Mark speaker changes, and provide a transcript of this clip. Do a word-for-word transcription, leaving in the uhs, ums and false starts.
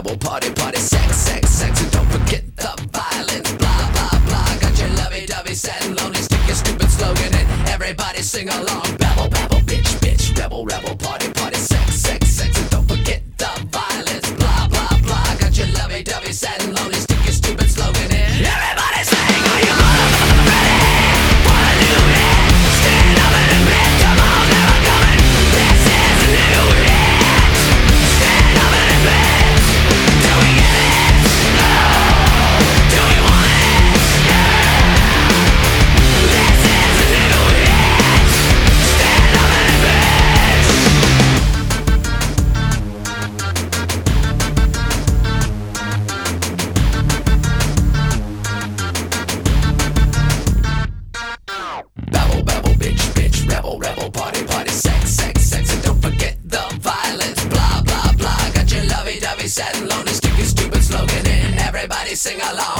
Speaker 1: rebel, party, party, sex, sex, sex, and don't forget the violence, blah, blah, blah. Got your lovey-dovey, sad and lonely, stick your stupid slogan and everybody sing along. Babble, babble, bitch, bitch, rebel, rebel, party, party, sex, sex, sex, and don't forget the violence, blah, blah, blah. Got your lovey-dovey, sad and lonely, stick your stupid slogan in everybody sing. Are you motherfucking ready for a new hit? Stand up and admit, come on, never coming. This is a new hit. Stand up and admit. Do we get it? No. Do we want it? Yeah. This is a new hit. Stand up and admit. Babble, babble, bitch, bitch, rebel, rebel, party, party, sex, sex, sex, and don't forget the violence, blah, blah, blah. Got your lovey-dovey, sad and lonely, stick your stupid slogan in, everybody sing along.